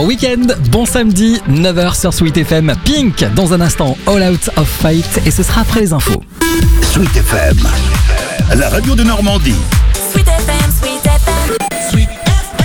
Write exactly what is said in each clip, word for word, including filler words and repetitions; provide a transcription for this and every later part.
Bon week-end, bon samedi, neuf heures sur Sweet F M. Pink, dans un instant, All Out of Fight, et ce sera après les infos. Sweet F M, la radio de Normandie. Sweet F M, Sweet F M. Sweet F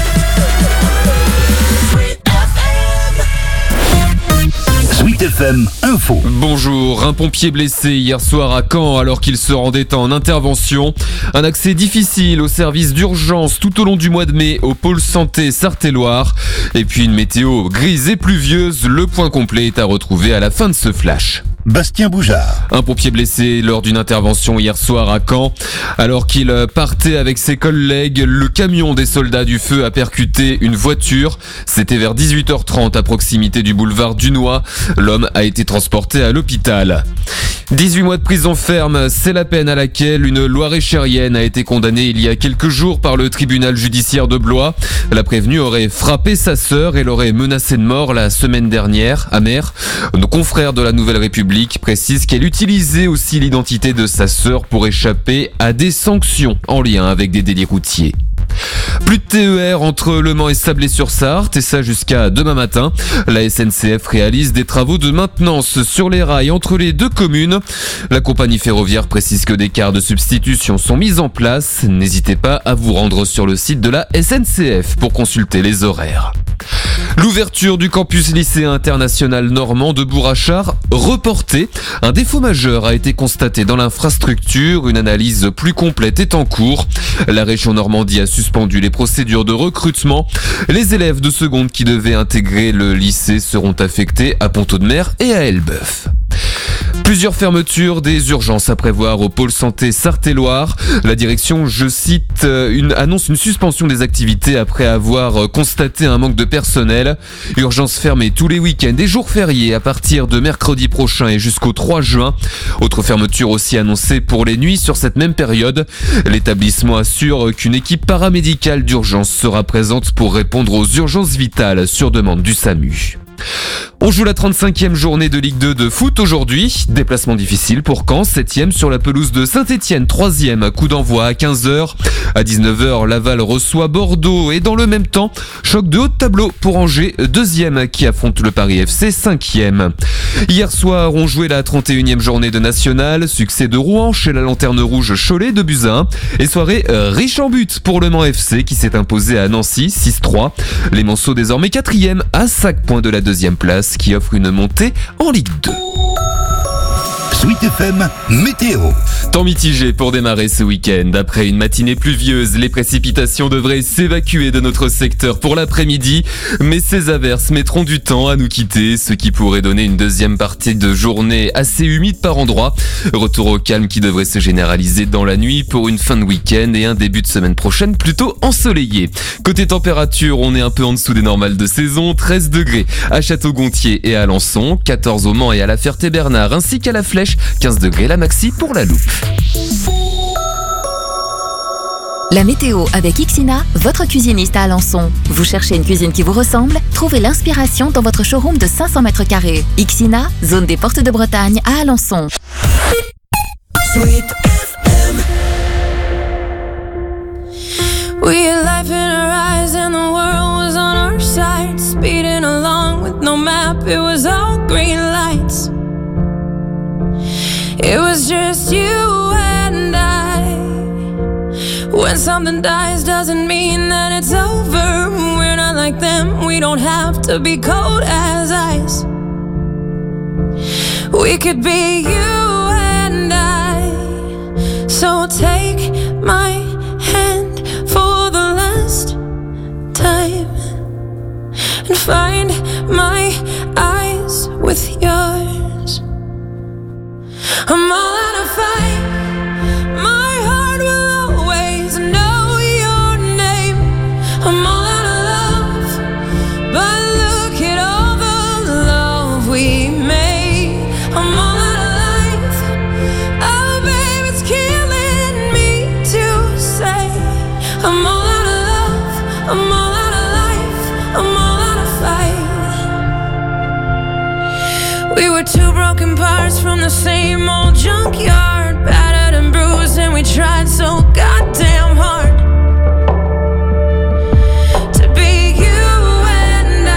M. Sweet F M Info. Bonjour, un pompier blessé hier soir à Caen alors qu'il se rendait en intervention. Un accès difficile au service d'urgence tout au long du mois de mai au pôle santé Sarthe-et-Loire. Et puis une météo grise et pluvieuse, le point complet est à retrouver à la fin de ce flash. Bastien Boujard. Un pompier blessé lors d'une intervention hier soir à Caen. Alors qu'il partait avec ses collègues, le camion des soldats du feu a percuté une voiture. C'était vers dix-huit heures trente à proximité du boulevard Dunois. L'homme a été transporté à l'hôpital. dix-huit mois de prison ferme, c'est la peine à laquelle une Loiret-Chérienne a été condamnée il y a quelques jours par le tribunal judiciaire de Blois. La prévenue aurait frappé sa sœur et l'aurait menacée de mort la semaine dernière à Mer. Nos confrères de la Nouvelle République précisent qu'elle utilisait aussi l'identité de sa sœur pour échapper à des sanctions en lien avec des délits routiers. Plus de T E R entre Le Mans et Sablé-sur-Sarthe, et ça jusqu'à demain matin. La S N C F réalise des travaux de maintenance sur les rails entre les deux communes. La compagnie ferroviaire précise que des cars de substitution sont mis en place. N'hésitez pas à vous rendre sur le site de la S N C F pour consulter les horaires. L'ouverture du campus lycéen international normand de Bourrachard reportée. Un défaut majeur a été constaté dans l'infrastructure. Une analyse plus complète est en cours. La région Normandie a suspendu les procédures de recrutement. Les élèves de seconde qui devaient intégrer le lycée seront affectés à Pont-Audemer et à Elbeuf. Plusieurs fermetures des urgences à prévoir au pôle santé Sarthe-et-Loire. La direction, je cite, une, annonce une suspension des activités après avoir constaté un manque de personnel. Urgences fermées tous les week-ends et jours fériés à partir de mercredi prochain et jusqu'au trois juin. Autre fermeture aussi annoncée pour les nuits sur cette même période. L'établissement assure qu'une équipe paramédicale d'urgence sera présente pour répondre aux urgences vitales sur demande du SAMU. On joue la trente-cinquième journée de Ligue deux de foot aujourd'hui. Déplacement difficile pour Caen, septième sur la pelouse de Saint-Étienne, troisième. Coup d'envoi à quinze heures. À dix-neuf heures, Laval reçoit Bordeaux et dans le même temps, choc de haut de tableau pour Angers, deuxième qui affronte le Paris F C, cinquième. Hier soir, on jouait la trente et unième journée de National. Succès de Rouen chez la Lanterne Rouge Cholet de buts à un. Et soirée euh, riche en buts pour le Mans F C qui s'est imposé à Nancy, six trois. Les Manceaux désormais quatrième à cinq points de la deuxième place qui offre une montée en Ligue deux. Sweet F M Météo. Temps mitigé pour démarrer ce week-end. Après une matinée pluvieuse, les précipitations devraient s'évacuer de notre secteur pour l'après-midi. Mais ces averses mettront du temps à nous quitter, ce qui pourrait donner une deuxième partie de journée assez humide par endroits. Retour au calme qui devrait se généraliser dans la nuit pour une fin de week-end et un début de semaine prochaine plutôt ensoleillé. Côté température, on est un peu en dessous des normales de saison. treize degrés à Château-Gontier et à Alençon, quatorze au Mans et à la Ferté-Bernard ainsi qu'à la Flèche, quinze degrés la maxi pour la Loupe. La météo avec Ixina, votre cuisiniste à Alençon. Vous cherchez une cuisine qui vous ressemble? Trouvez l'inspiration dans votre showroom de cinq cents mètres carrés. Ixina, zone des Portes de Bretagne à Alençon. Sweet F M. We had life in our eyes and the world was on our side. Speeding along with no map, it was all green lights. It was just you and I. When something dies doesn't mean that it's over. We're not like them, we don't have to be cold as ice. We could be you and I. So take my hand for the last time and find my eyes with yours. I'm all out of fight. My heart will always know your name. I'm all out of love, but look at all the love we made. I'm all out of life. Oh, babe, it's killing me to say. I'm all out of love. I'm all out of life. I'm all out of fight. We were two broken parts from the same old junkyard, battered and bruised, and we tried so goddamn hard to be you and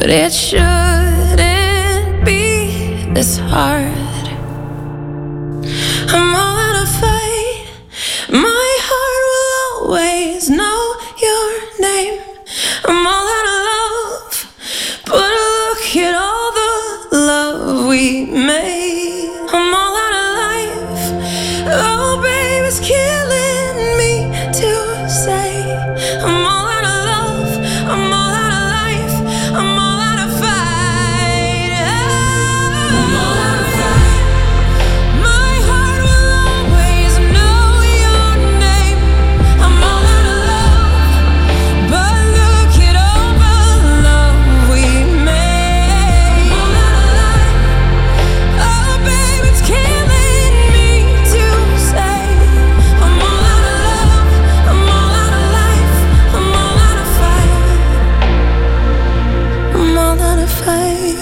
but it shouldn't be this hard. I'm all out of fight. My heart will always know your name. I'm all out of love, but look at all the love we made. I'm all out of life. Oh, babe, it's killing me to say. I'm all out of love. I'm all out of life. I'm all out of fight. I'm all out of fight. My heart will always know your name. I'm all out of love, but look at all the love we made. I'm all out of life. Oh, babe, it's killing me to say. I'm all out of love. I'm all out of life. I'm all out of fight. I'm all out of fight.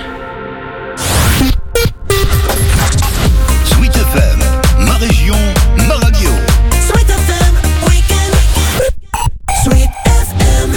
Sweet F M, ma région, ma radio. Sweet F M Weekend. Sweet F M.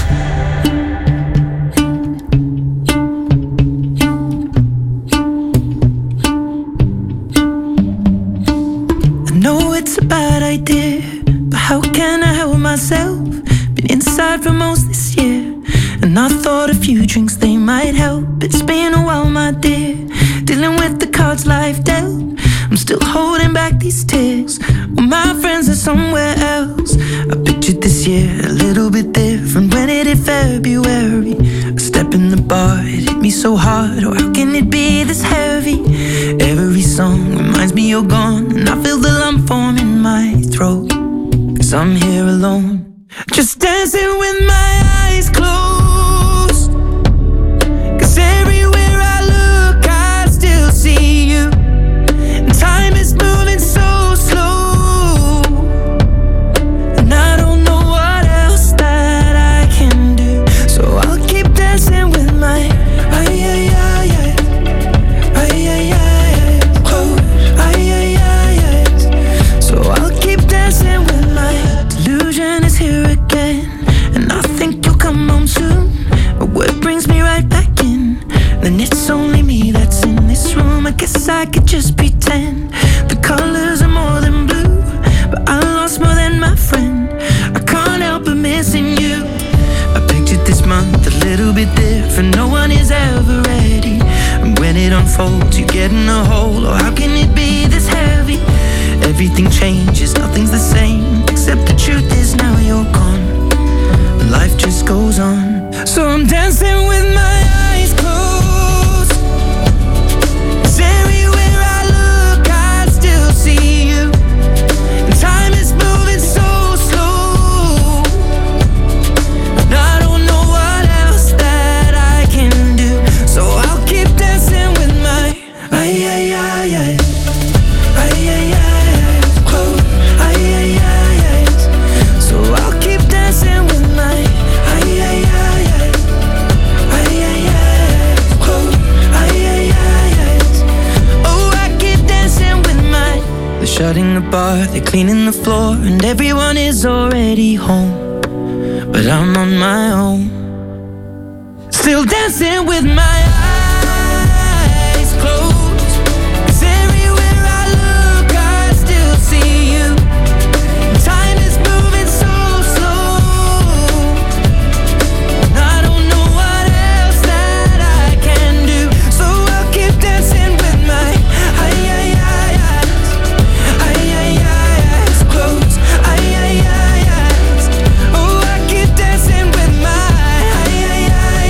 I know it's a bad idea, but how can I help myself? Been inside for most this year, and I thought a few drinks they might help. It's been a while, my dear, dealing with the cards life dealt. I'm still holding back these tears. Well, my friends are somewhere else. I pictured this year a little bit different. When it hit February, a step in the bar, it hit me so hard. Oh, how can it be this heavy? Every song reminds me you're gone, and I feel the lump form in my throat, 'cause I'm here alone, just dancing with my eyes closed. 'Cause everywhere I look, I still see you. And time is moving so slow, and I don't know what else that I can do. So I'll keep dancing with my ay ay ay ay ay ay ay close ay ay ay ay. So I'll keep dancing with my delusion is here again, and I think you'll come home soon. But what brings me right back in? Then it's only me that's in this room. I guess I could just pretend the colors are more than blue, but I lost more than my friend. I can't help but missing you. I pictured this month a little bit different. No one is ever ready, and when it unfolds, you get in a hole. Oh, how can it be this heavy? Everything changes, nothing's the same, except the truth is now you're gone. Life just goes on. So I'm dancing with my eyes closed. 'Cause everywhere I look, I still see you. And time is moving so slow, and I don't know what else that I can do. So I'll keep dancing with my ay ay ay ay ay ay ay close ay ay ay ay. So I'll keep dancing with my ay ay ay ay ay ay ay close ay ay ay ay. Oh, I keep dancing with my. They're shutting the bar, they're cleaning the floor, and everyone is already home, but I'm on my own, still dancing with my eyes closed. 'Cause everywhere I look, I still see you. Time is moving so slow, and I don't know what else that I can do. So I'll keep dancing with my ay ay ay ay ay ay ay close ay ay ay ay. Oh, I keep dancing with my ay ay ay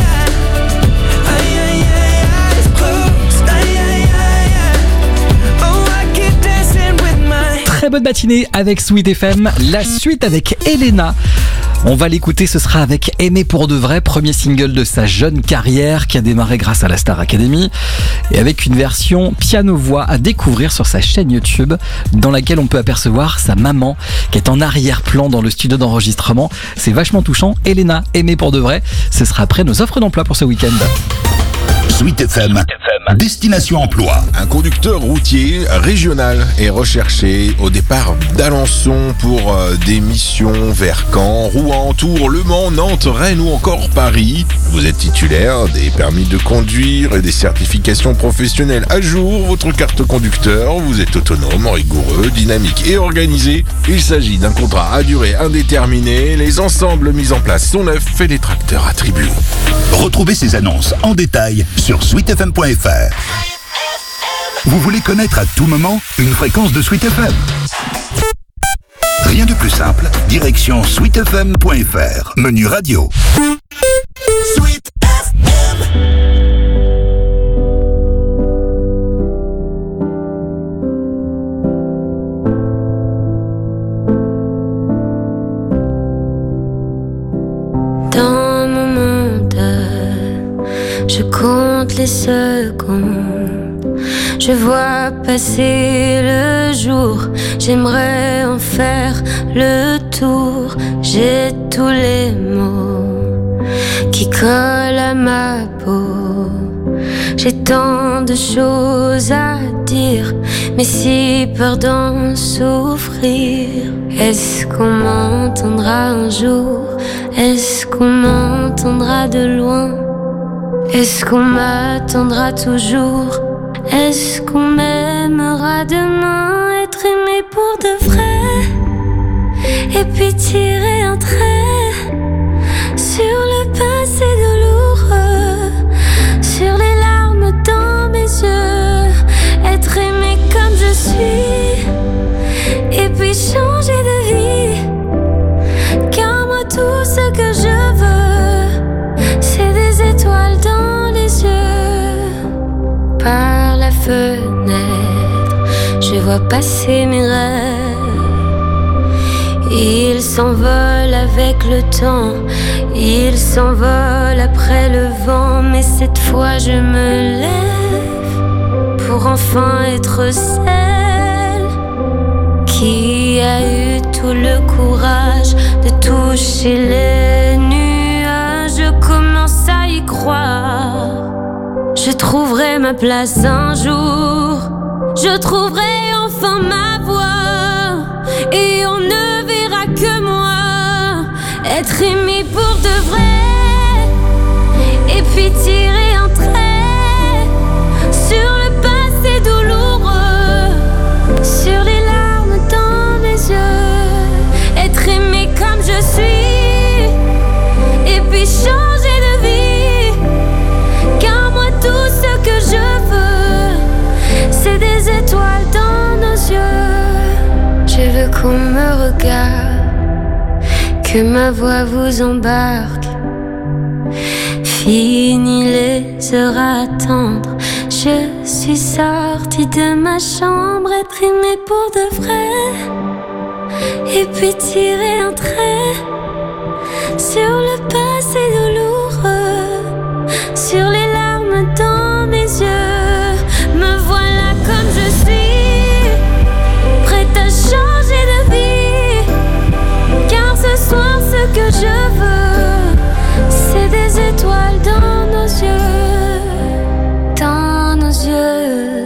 ay ay ay ay close ay ay ay ay. Oh, I keep dancing with my. Très bonne matinée avec Sweet F M. La suite avec Elena. On va l'écouter, ce sera avec Aimer pour de vrai, premier single de sa jeune carrière qui a démarré grâce à la Star Academy, et avec une version piano-voix à découvrir sur sa chaîne YouTube, dans laquelle on peut apercevoir sa maman qui est en arrière-plan dans le studio d'enregistrement. C'est vachement touchant. Elena, Aimer pour de vrai, ce sera après nos offres d'emploi pour ce week-end. Sweet F M, Destination Emploi. Un conducteur routier régional est recherché au départ d'Alençon pour euh, des missions vers Caen, Rouen, Tours, Le Mans, Nantes, Rennes ou encore Paris. Vous êtes titulaire des permis de conduire et des certifications professionnelles à jour, votre carte conducteur, vous êtes autonome, rigoureux, dynamique et organisé. Il s'agit d'un contrat à durée indéterminée, les ensembles mis en place sont neufs et les tracteurs attribués. Retrouvez ces annonces en détail sur sweet f m point f r. Vous voulez connaître à tout moment une fréquence de Sweet F M? Rien de plus simple, direction sweet f m point f r, menu radio. Sweet F M. Dans mon monde, je compte les secondes. Je vois passer le jour. J'aimerais en faire le tour. J'ai tous les mots qui collent à ma peau. J'ai tant de choses à dire, mais si peur d'en souffrir. Est-ce qu'on m'entendra un jour? Est-ce qu'on m'entendra de loin? Est-ce qu'on m'attendra toujours? Est-ce qu'on m'aimera demain? Être aimé pour de vrai, et puis tirer un trait sur le passé douloureux, sur les larmes dans mes yeux. Être aimé comme je suis, et puis changer de vie. Car moi tout ce que je veux, c'est des étoiles dans les yeux. Par la fenêtre, je vois passer mes rêves. Ils s'envolent avec le temps, ils s'envolent après le vent. Mais cette fois je me lève pour enfin être celle qui a eu tout le courage de toucher les nuages. Je commence à y croire. Je trouverai ma place un jour. Je trouverai enfin ma voix. Et on ne verra que moi. Être aimé pour de vrai. Et puis tirer un trait sur le passé douloureux, sur les larmes dans mes yeux. Être aimé comme je suis, et puis changer de vie. Car moi tout ce que je veux, c'est des étoiles dans nos yeux. Je veux qu'on me regarde, que ma voix vous embarque. Fini les heures à attendre, je suis sortie de ma chambre. Être aimée pour de vrai, et puis tirer un trait sur le passé douloureux, sur les larmes dans mes yeux. Me voilà comme je suis, prête à changer de vie. Car ce soir ce que je veux, c'est des étoiles dans nos yeux, dans nos yeux.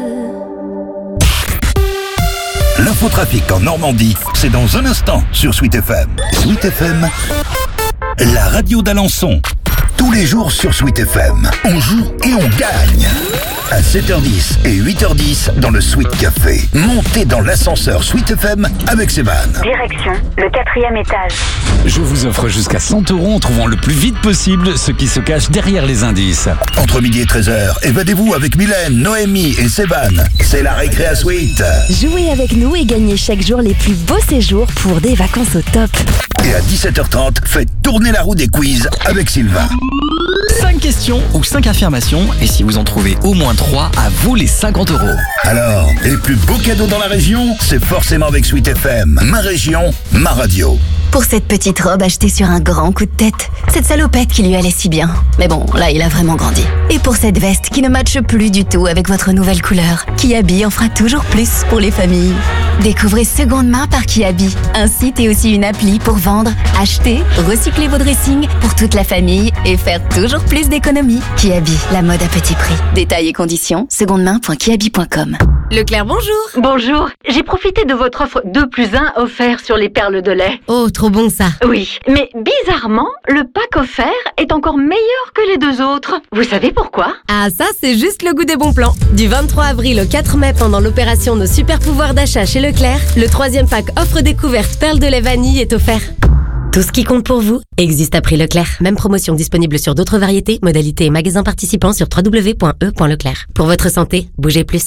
L'infotrafic en Normandie, c'est dans un instant sur Sweet F M. Sweet F M, la radio d'Alençon. Tous les jours sur Sweet F M, on joue et on gagne. À sept heures dix et huit heures dix dans le Sweet Café. Montez dans l'ascenseur Sweet F M avec Séban. Direction le quatrième étage. Je vous offre jusqu'à cent euros en trouvant le plus vite possible ce qui se cache derrière les indices. Entre midi et treize heures, évadez-vous avec Mylène, Noémie et Séban. C'est la récré à Sweet. Jouez avec nous et gagnez chaque jour les plus beaux séjours pour des vacances au top. Et à dix-sept heures trente, faites tourner la roue des quiz avec Sylvain. cinq questions ou cinq affirmations, et si vous en trouvez au moins trois, à vous les cinquante euros. Alors, les plus beaux cadeaux dans la région, c'est forcément avec Sweet F M. Ma région, ma radio. Pour cette petite robe achetée sur un grand coup de tête. Cette salopette qui lui allait si bien. Mais bon, là, il a vraiment grandi. Et pour cette veste qui ne matche plus du tout avec votre nouvelle couleur. Kiabi en fera toujours plus pour les familles. Découvrez Seconde Main par Kiabi. Un site et aussi une appli pour vendre, acheter, recycler vos dressings pour toute la famille et faire toujours plus d'économies. Kiabi, la mode à petit prix. Détails et conditions, secondemain point kiabi point com. Leclerc, bonjour. Bonjour, j'ai profité de votre offre deux plus un offert sur les perles de lait. Oh, trop bon ça. Oui, mais bizarrement, le pack offert est encore meilleur que les deux autres. Vous savez pourquoi? Ah, ça, c'est juste le goût des bons plans. Du vingt-trois avril au quatre mai, pendant l'opération Nos super pouvoirs d'achat chez Leclerc, le troisième pack offre découverte perles de lait vanille est offert. Tout ce qui compte pour vous existe à prix Leclerc. Même promotion disponible sur d'autres variétés, modalités et magasins participants sur w w w point e point leclerc. Pour votre santé, bougez plus.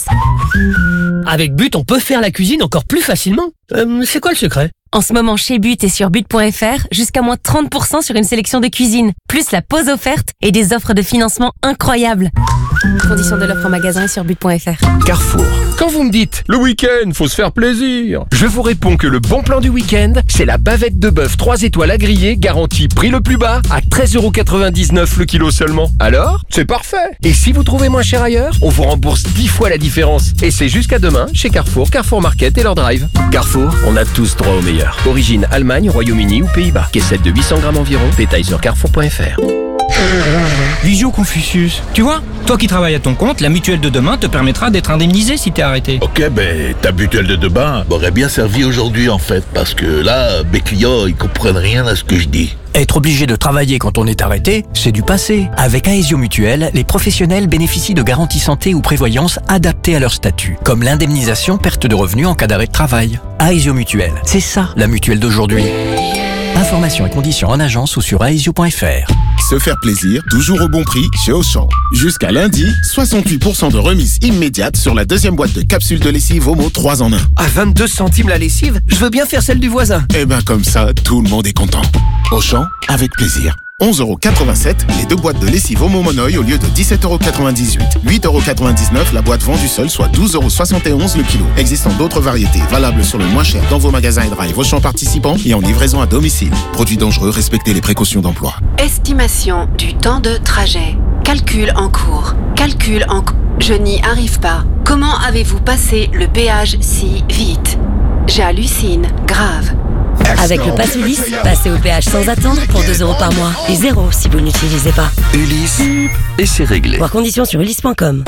Avec But, on peut faire la cuisine encore plus facilement. Euh, c'est quoi le secret? En ce moment, chez But et sur but point f r, jusqu'à moins trente pour cent sur une sélection de cuisine, plus la pause offerte et des offres de financement incroyables. Conditions de l'offre en magasin et sur but point f r. Carrefour. Quand vous me dites « le week-end, faut se faire plaisir », je vous réponds que le bon plan du week-end, c'est la bavette de bœuf trois étoiles à griller, garantie prix le plus bas, à treize euros quatre-vingt-dix-neuf le kilo seulement. Alors, c'est parfait. Et si vous trouvez moins cher ailleurs, on vous rembourse dix fois la différence. Et c'est jusqu'à demain chez Carrefour, Carrefour Market et leur drive. Carrefour, on a tous droit au meilleur. Origine Allemagne, Royaume-Uni ou Pays-Bas. Caissette de huit cents grammes environ. Détails sur carrefour point f r. Visio Confucius. Tu vois, toi qui travailles à ton compte, la mutuelle de demain te permettra d'être indemnisé si t'es arrêté. Ok, ben ta mutuelle de demain m'aurait bien servi aujourd'hui en fait, parce que là, mes clients, ils comprennent rien à ce que je dis. Être obligé de travailler quand on est arrêté, c'est du passé. Avec Aesio Mutuelle, les professionnels bénéficient de garanties santé ou prévoyance adaptées à leur statut, comme l'indemnisation perte de revenus en cas d'arrêt de travail. Aesio Mutuelle, c'est ça la mutuelle d'aujourd'hui. Informations et conditions en agence ou sur aesio point f r. Se faire plaisir, toujours au bon prix chez Auchan. Jusqu'à lundi, soixante-huit pour cent de remise immédiate sur la deuxième boîte de capsules de lessive Omo trois en un. À vingt-deux centimes la lessive, je veux bien faire celle du voisin. Eh ben comme ça, tout le monde est content. Auchan, avec plaisir. onze euros quatre-vingt-sept, les deux boîtes de lessive Omo Monoï au lieu de dix-sept euros quatre-vingt-dix-huit. huit euros quatre-vingt-dix-neuf la boîte vendue seule, soit douze euros soixante et onze le kilo. Existant d'autres variétés, valables sur le moins cher dans vos magasins et drive Auchan participants et en livraison à domicile. Produits dangereux, respectez les précautions d'emploi. Estimation du temps de trajet. Calcul en cours. Calcul en cours. Je n'y arrive pas. Comment avez-vous passé le péage si vite? J'hallucine, grave. Avec le Pass Ulysse, passez au péage sans attendre pour deux euros par mois. Et zéro si vous ne l'utilisez pas. Ulysse, et c'est réglé. Voir conditions sur ulysse point com.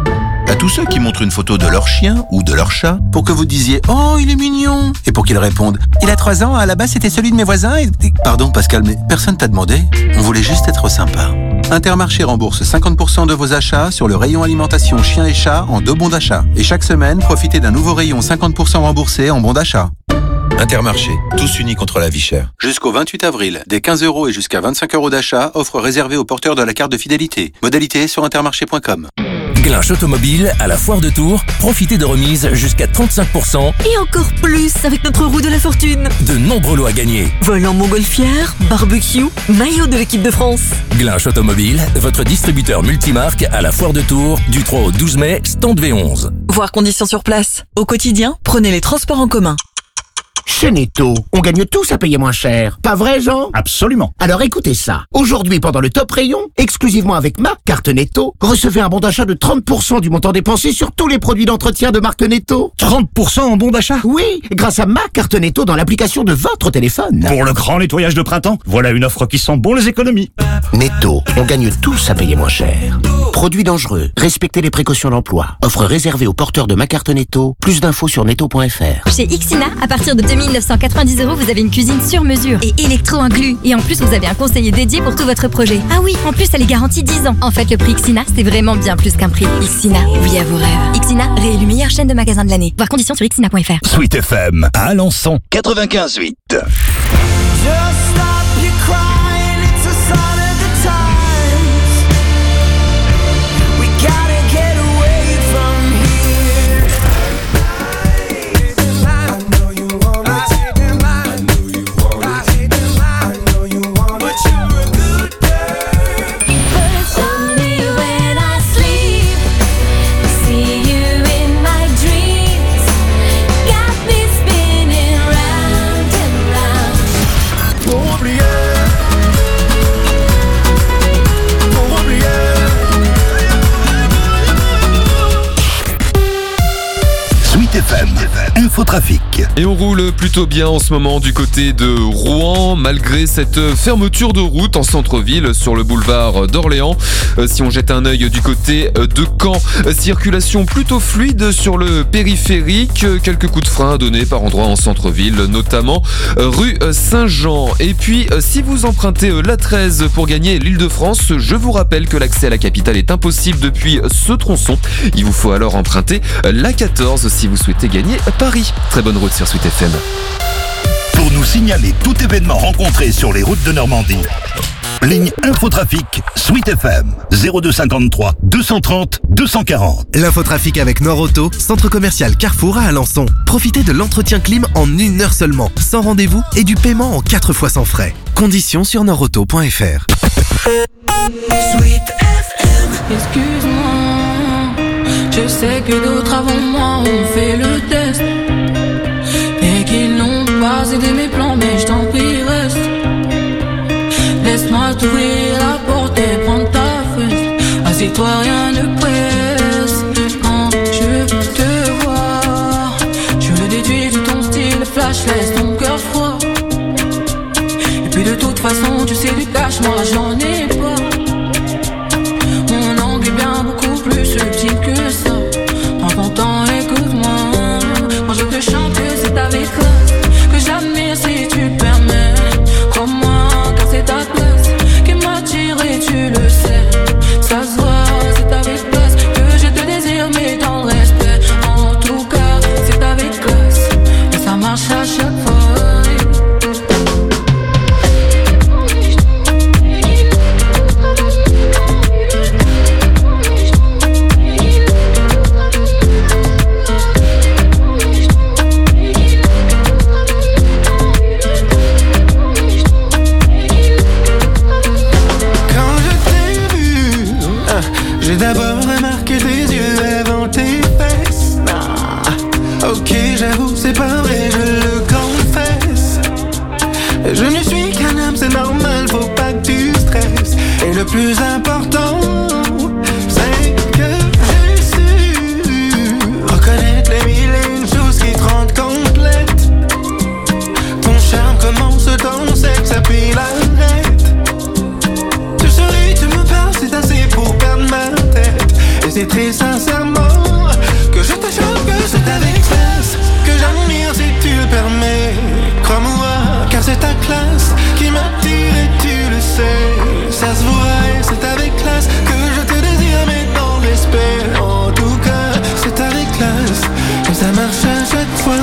À tous ceux qui montrent une photo de leur chien ou de leur chat pour que vous disiez « Oh, il est mignon !» et pour qu'ils répondent « Il a trois ans, à la base c'était celui de mes voisins et... » Pardon Pascal, mais personne t'a demandé. On voulait juste être sympa. Intermarché rembourse cinquante pour cent de vos achats sur le rayon alimentation chien et chat en deux bons d'achat. Et chaque semaine, profitez d'un nouveau rayon cinquante pour cent remboursé en bons d'achat. Intermarché, tous unis contre la vie chère. Jusqu'au vingt-huit avril, des quinze euros et jusqu'à vingt-cinq euros d'achat, offre réservée aux porteurs de la carte de fidélité. Modalité sur intermarché point com. Glinch Automobile, à la Foire de Tours, profitez de remises jusqu'à trente-cinq pour cent. Et encore plus avec notre roue de la fortune. De nombreux lots à gagner. Volant montgolfière, barbecue, maillot de l'équipe de France. Glinch Automobile, votre distributeur multimarque à la Foire de Tours, du trois au douze mai, stand V onze. Voir conditions sur place. Au quotidien, prenez les transports en commun. Chez Netto, on gagne tous à payer moins cher. Pas vrai, Jean? Absolument. Alors écoutez ça. Aujourd'hui, pendant le top rayon, exclusivement avec ma carte Netto, recevez un bon d'achat de trente pour cent du montant dépensé sur tous les produits d'entretien de marque Netto. trente pour cent en bon d'achat? Oui, grâce à ma carte Netto dans l'application de votre téléphone. Pour le grand nettoyage de printemps, voilà une offre qui sent bon les économies. Netto, on gagne tous à payer moins cher. Produits dangereux, respectez les précautions d'emploi. Offre réservée aux porteurs de ma carte Netto. Plus d'infos sur netto point f r. Chez Ixina, à partir de deux mille neuf cent quatre-vingt-dix euros, vous avez une cuisine sur mesure et électro inclus. Et en plus, vous avez un conseiller dédié pour tout votre projet. Ah oui, en plus, elle est garantie dix ans. En fait, le prix Ixina, c'est vraiment bien plus qu'un prix. Ixina, oui à vos rêves. Ixina, réélu meilleure chaîne de magasins de l'année. Voir conditions sur ixina point f r. Sweet F M, à Alençon, quatre-vingt-quinze huit. Et on roule plutôt bien en ce moment du côté de Rouen, malgré cette fermeture de route en centre-ville sur le boulevard d'Orléans. Si on jette un œil du côté de Caen, circulation plutôt fluide sur le périphérique. Quelques coups de frein à donner par endroits en centre-ville, notamment rue Saint-Jean. Et puis, si vous empruntez l'A treize pour gagner l'Île-de-France, je vous rappelle que l'accès à la capitale est impossible depuis ce tronçon. Il vous faut alors emprunter l'A quatorze si vous souhaitez gagner Paris. Très bonne route sur Sweet F M. Pour nous signaler tout événement rencontré sur les routes de Normandie, ligne Infotrafic Sweet F M zéro deux cinquante-trois deux cent trente deux cent quarante. L'infotrafic avec Nord Auto, centre commercial Carrefour à Alençon. Profitez de l'entretien clim en une heure seulement, sans rendez-vous et du paiement en quatre fois sans frais. Conditions sur nordauto point f r. Sweet F M. Excuse-moi, je sais que d'autres avant moi ont fait le test et qu'ils n'ont pas aidé mes plans, mais je t'en prie reste. Laisse-moi t'ouvrir la porte et prendre ta fesse. Assieds-toi, rien ne presse. Quand je te vois, je le déduis de ton style flash, laisse ton cœur froid. Et puis de toute façon, tu sais du cash, moi j'en ai pas. Mon angle est bien beaucoup plus subtil que ça. Prends ton temps, écoute-moi. Quand je te chante, c'est avec classe que j'admire si tu permets. Crois-moi, car c'est ta place qui m'attire et tu le sais. Ça se voit, c'est avec classe que je te désire, mais dans le respect. En tout cas, c'est avec classe et ça marche à chaque fois. J'ai d'abord remarqué tes yeux avant tes fesses. Ah, ok, j'avoue, c'est pas vrai, je le confesse. Je ne suis qu'un homme, c'est normal, faut pas que tu stresses. Et le plus important, c'est que j'ai su reconnaître les mille et une choses qui te rendent complète. Ton charme commence dans le sexe, puis l'arrête. Tu souris, tu me parles, c'est assez pour perdre ma tête. Et c'est très sincèrement que je te jure que c'est avec classe que j'admire si tu le permets. Crois-moi, car c'est ta classe qui m'attire et tu le sais. Ça se voit et c'est avec classe que je te désire, mais dans le respect. En tout cas, c'est avec classe que ça marche à chaque fois.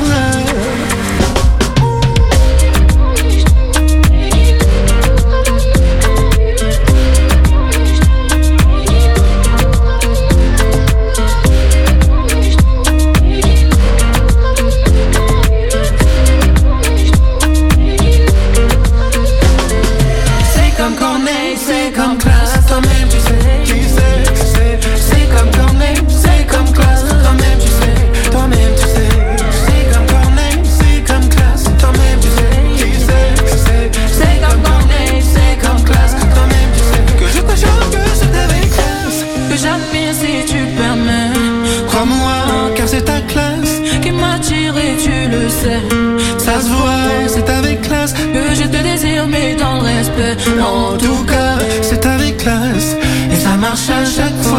C'est comme classe, toi-même tu sais, tu sais, tu sais. C'est comme Corneille, c'est comme classe, toi-même tu sais, toi-même tu sais. C'est comme Corneille, c'est comme classe, toi-même tu sais, tu sais, tu sais. C'est comme Corneille, c'est comme classe, toi-même tu sais. Que je te jure que c'est avec classe que j'admire si tu permets. Crois-moi, car c'est ta classe qui m'attire et tu le sais. Ça se voit, c'est avec classe que je te désire, mais dans le respect. En tout cas, c'est avec classe et ça marche à chaque fois.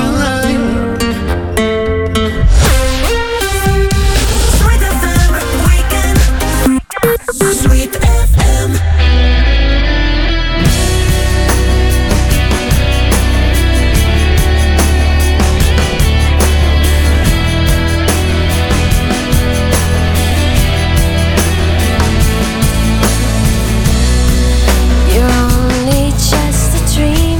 Sweet F M. You're only just a dream.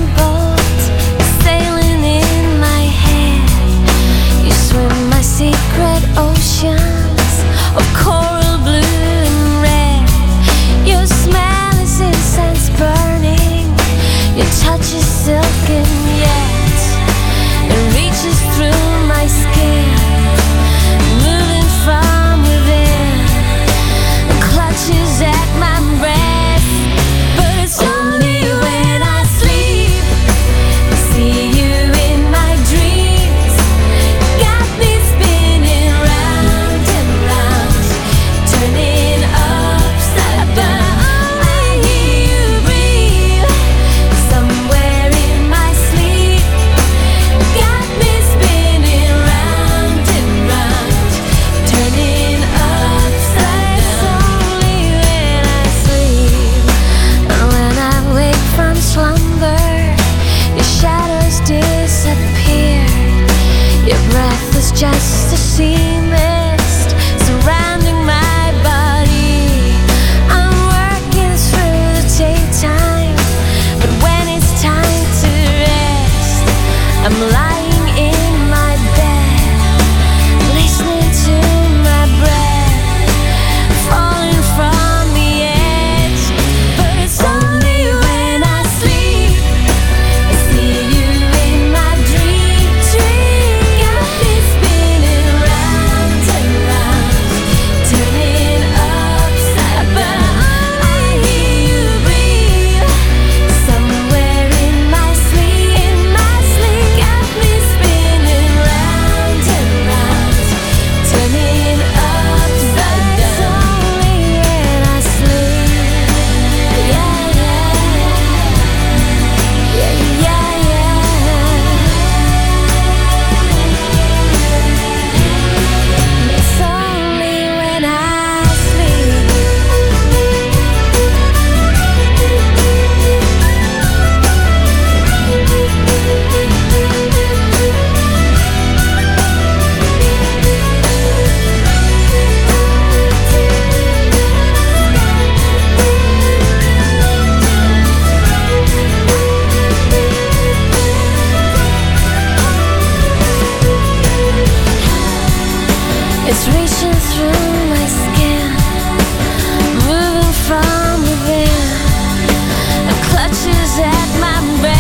clutches at my brain.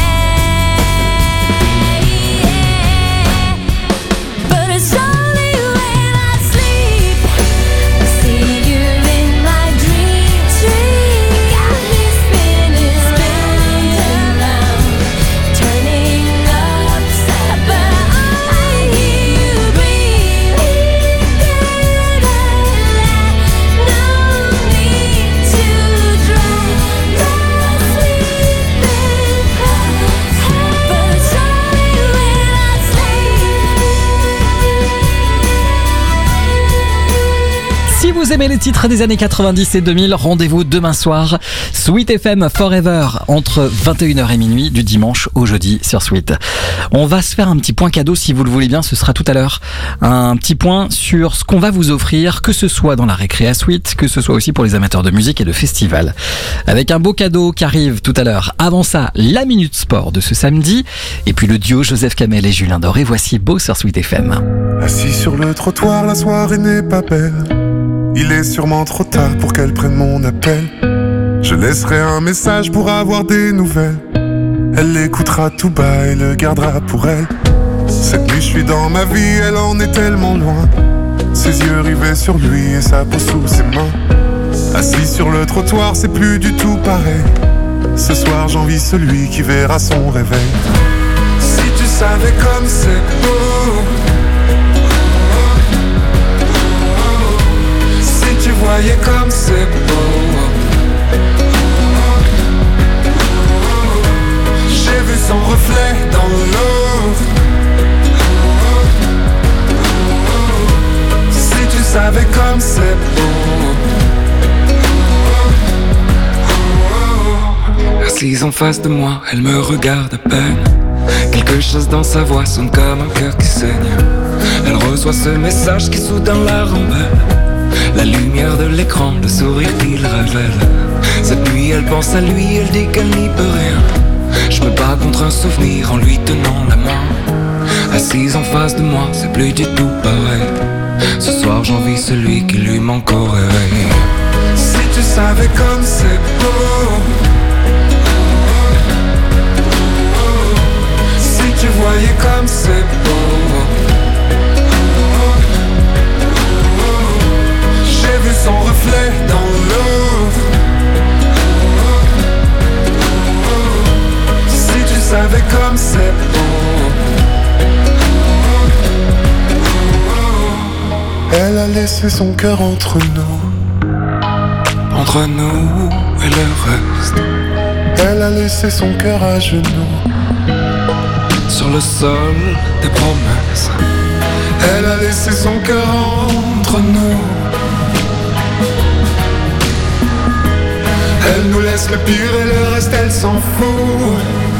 But it's only when I sleep I see you in my dream tree. Got me spinning, spinning around, turning upside, but I hear you breathing through the night. No need to drown the sleeping path, but it's only when I Si vous aimez les titres des années quatre-vingt-dix et deux mille, rendez-vous demain soir. Sweet F M Forever entre vingt et une heures et minuit du dimanche au jeudi sur Sweet. On va se faire un petit point cadeau si vous le voulez bien, ce sera tout à l'heure. Un petit point sur ce qu'on va vous offrir, que ce soit dans la récré à Sweet, que ce soit aussi pour les amateurs de musique et de festival. Avec un beau cadeau qui arrive tout à l'heure. Avant ça, la Minute Sport de ce samedi. Et puis le duo Joseph Kamel et Julien Doré. Voici Beau sur Sweet F M. Assis sur le trottoir, la soirée n'est pas belle. Il est sûrement trop tard pour qu'elle prenne mon appel. Je laisserai un message pour avoir des nouvelles. Elle l'écoutera tout bas et le gardera pour elle. Cette nuit je suis dans ma vie, elle en est tellement loin. Ses yeux rivés sur lui et sa peau sous ses mains. Assis sur le trottoir, c'est plus du tout pareil. Ce soir j'envie celui qui verra son réveil. Si tu savais comme c'est beau, si tu voyais comme c'est beau, j'ai vu son reflet dans l'eau. Si tu savais comme c'est beau. Assise en face de moi, elle me regarde à peine. Quelque chose dans sa voix sonne comme un cœur qui saigne. Elle reçoit ce message qui soudain la rend belle. La lumière de l'écran, le sourire qu'il révèle. Cette nuit elle pense à lui, elle dit qu'elle n'y peut rien. Je me bats contre un souvenir en lui tenant la main. Assise en face de moi, c'est plus du tout pareil. Ce soir j'envie celui qui lui manque au réveil. Si tu savais comme c'est beau, si tu voyais comme c'est beau, j'ai vu son reflet dans l'eau. Si tu savais comme c'est beau. Elle a laissé son cœur entre nous, entre nous et le reste. Elle a laissé son cœur à genoux, sur le sol des promesses. Elle a laissé son cœur entre nous. Elle nous laisse le pire et le reste elle s'en fout.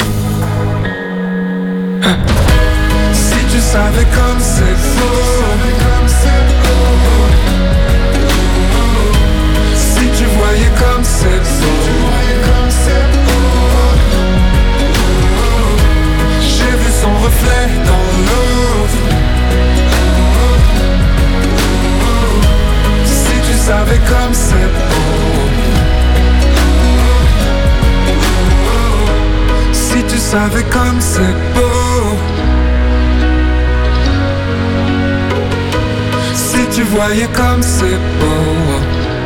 Si tu savais comme c'est faux, si tu voyais comme c'est beau, j'ai vu son reflet dans l'eau. Si tu savais comme c'est beau, si tu savais comme c'est beau, si tu voyais comme c'est beau.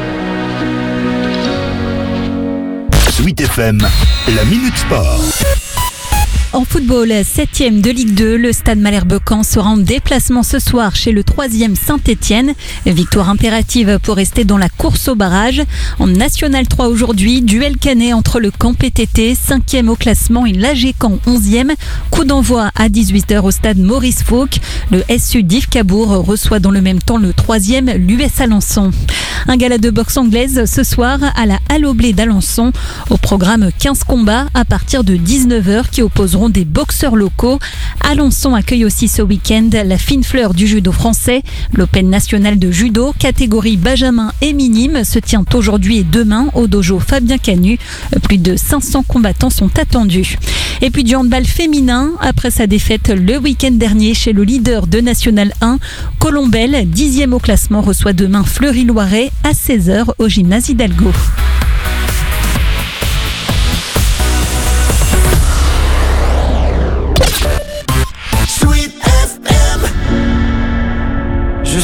Sweet F M, la Minute Sport. En football, septième de Ligue deux, le Stade Malherbe-Caen sera en déplacement ce soir chez le troisième Saint-Etienne. Victoire impérative pour rester dans la course au barrage. En National trois aujourd'hui, duel canet entre le Caen P T T, cinquième au classement, et l'A G Caen, onzième. Coup d'envoi à dix-huit heures au stade Maurice Faulk. Le S U d'Yves Cabourg reçoit dans le même temps le troisième, l'U S Alençon. Un gala de boxe anglaise ce soir à la Halle au Blé d'Alençon. Au programme quinze combats à partir de dix-neuf heures qui opposeront des boxeurs locaux. Alençon accueille aussi ce week-end la fine fleur du judo français. L'Open national de judo, catégorie benjamin et minime, se tient aujourd'hui et demain au dojo Fabien Canu. Plus de cinq cents combattants sont attendus. Et puis du handball féminin, après sa défaite le week-end dernier chez le leader de National un, Colombelle, dixième au classement, reçoit demain Fleury-Loiret à seize heures au gymnase Hidalgo.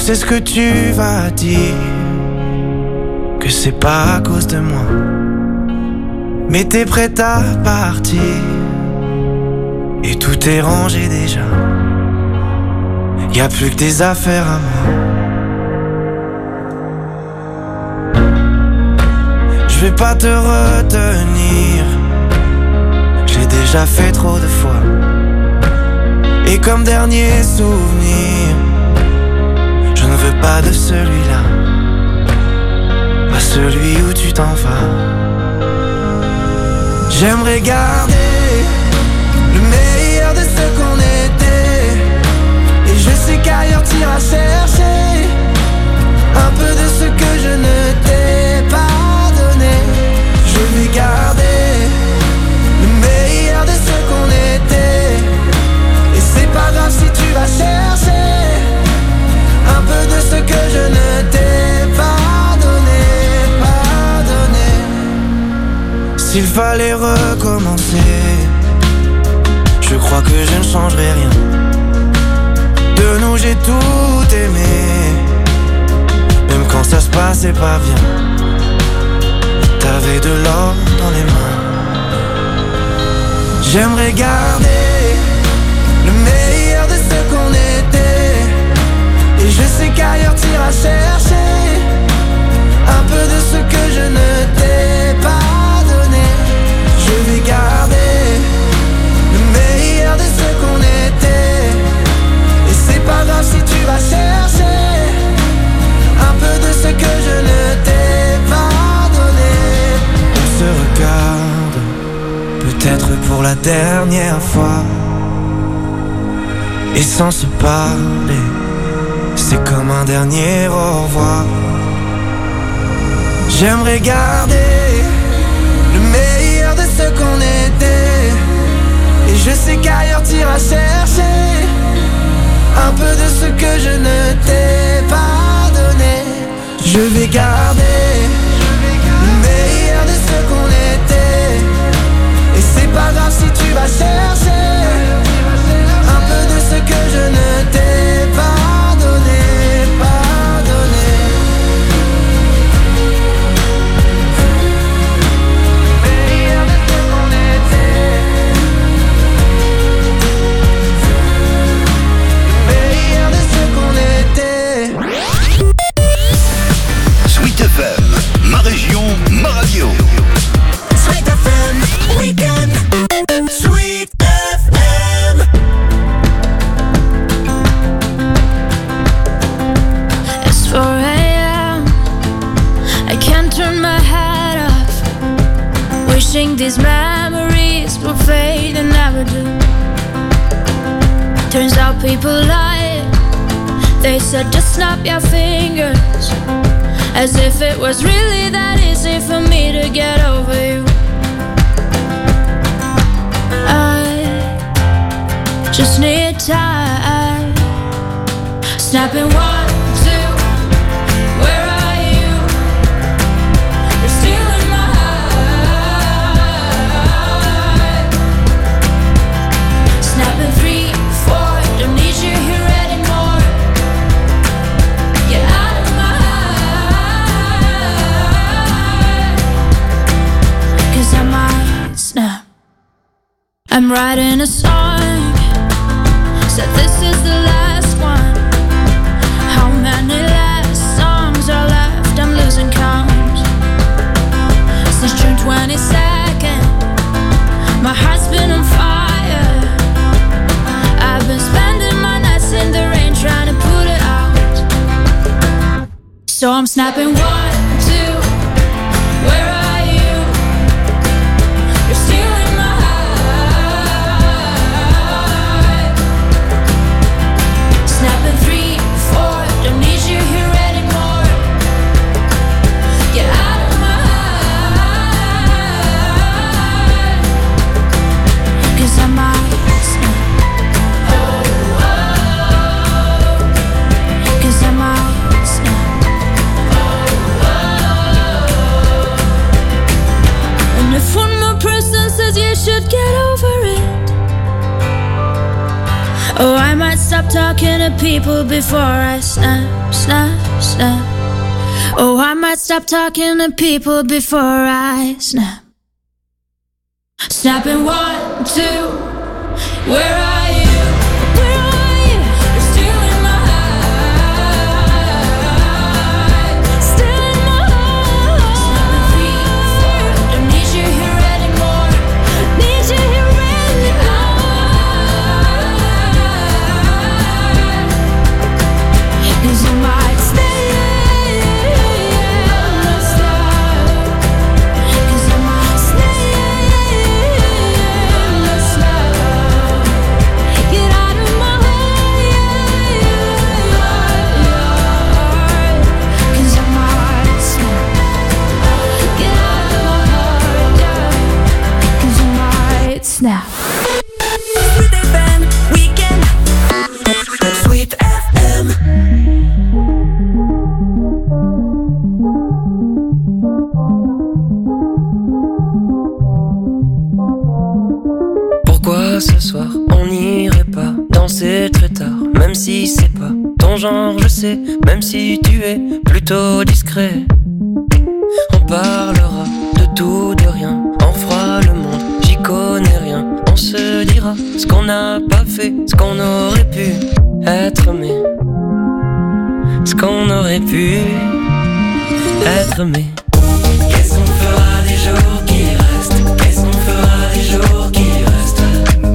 sais ce que tu vas dire, que c'est pas à cause de moi. Mais t'es prête à partir, et tout est rangé déjà. Y'a plus que des affaires à moi. Je vais pas te retenir, j'ai déjà fait trop de fois. Et comme dernier souvenir, je ne veux pas de celui-là, pas celui où tu t'en vas. J'aimerais garder le meilleur de ce qu'on était, et je sais qu'ailleurs t'iras chercher un peu de ce que je ne t'ai pas donné. Je vais garder le meilleur de ce qu'on était, et c'est pas grave si tu vas chercher un peu de ce que je ne t'ai pas donné, pas donné. S'il fallait recommencer, je crois que je ne changerai rien. De nous j'ai tout aimé, même quand ça se passait pas bien. T'avais de l'or dans les mains. J'aimerais garder le meilleur de ce qu'on était, et je sais qu'ailleurs t'iras chercher un peu de ce que je ne t'ai pas donné. Je vais garder le meilleur de ce qu'on était, et c'est pas grave si tu vas chercher un peu de ce que je ne t'ai pas donné. On se regarde, peut-être pour la dernière fois, et sans se parler, c'est comme un dernier au revoir. J'aimerais garder le meilleur de ce qu'on était, et je sais qu'ailleurs t'iras chercher un peu de ce que je ne t'ai pas donné. Je vais garder le meilleur de ce qu'on était, et c'est pas grave si tu vas chercher un peu de ce que je ne t'ai pas donné, pas donné. Le meilleur de ce qu'on était, le meilleur de ce qu'on était. Sweet F M, ma région, ma radio. Sweet F M, weekend. Sweet F M. It's four a.m. I can't turn my head off, wishing these memories will fade and never do. Turns out people lie. They said just snap your fingers, as if it was really that easy for me to get over you. I just need time. Snapping one, two, where are you? You're still in my heart. Snapping three, four, don't need you here anymore. Get out of my heart, 'cause I might snap. I'm writing a song, said this is the last one. How many last songs are left? I'm losing count. Since June twenty-second, my heart's been on fire. I've been spending my nights in the rain trying to put it out. So I'm snapping one, two, where are you? You're still in my heart. Snapping three, four, don't need you here anymore. Get out of my heart, 'cause I might snap. Oh, oh, 'cause I might snap. Oh, oh. And if one more person says you should get over it, Oh, I might stop talking to people before I snap, snap, snap. Oh, I might stop talking to people before I snap. Snapping one, two, where are you? Where are you? You're still in my heart. Still in my heart. Snapping three, four, don't need you here anymore. Need you here anymore. 'Cause I might stay. Snap. Sweet F M Weekend. Sweet F M. Pourquoi ce soir on n'irait pas danser très tard, même si c'est pas ton genre, je sais, même si tu es plutôt discret. On parlera de tout, de rien, on fera le monde, j'y connais rien. On se dira ce qu'on n'a pas fait, ce qu'on aurait pu être aimé, ce qu'on aurait pu être aimé. Qu'est-ce qu'on fera des jours qui restent? Qu'est-ce qu'on fera des jours qui restent?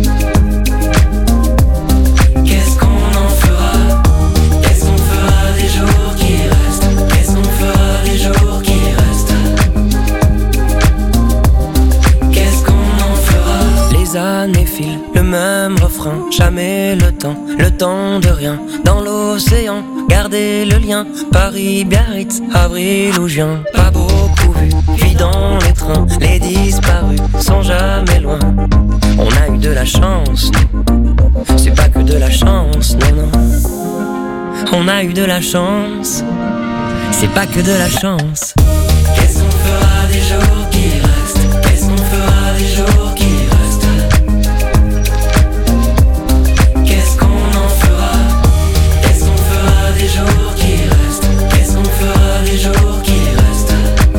Qu'est-ce qu'on en fera? Qu'est-ce qu'on fera des jours qui restent? Qu'est-ce qu'on fera des jours qui restent? Qu'est-ce qu'on en fera? Les années filent, le même refrain, jamais le temps, le temps de rien. Dans l'océan, gardez le lien, Paris, Biarritz, avril ou juin. Pas beaucoup vu, vie dans les trains, les disparus sont jamais loin. On a eu de la chance, nous. C'est pas que de la chance, non, non. On a eu de la chance, c'est pas que de la chance. Qu'est-ce qu'on fera des jours qui restent? Qu'est-ce qu'on fera des jours qui restent? Qu'est-ce qu'on en fera? Qu'est-ce qu'on fera des jours qui restent? Qu'est-ce qu'on fera des jours qui restent?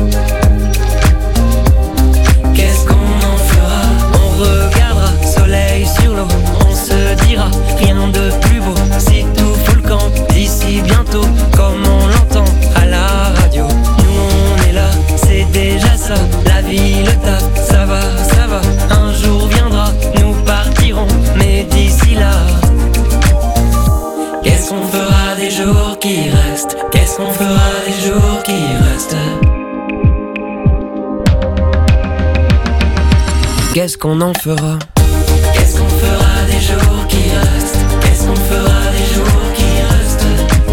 Qu'est-ce qu'on en fera? On regardera soleil sur l'eau, on se dira rien de plus beau. Si tout fout le camp d'ici bientôt, comme on l'entend à la radio. Nous on est là, c'est déjà ça. La vie, le taf, ça va, ça va. Un jour viendra, nous partirons, mais d'ici là, qu'est-ce qu'on fera des jours qui restent? Qu'est-ce qu'on fera des jours qui restent? Qu'est-ce qu'on en fera? Qu'est-ce qu'on fera des jours qui restent? Qu'est-ce qu'on fera des jours qui restent?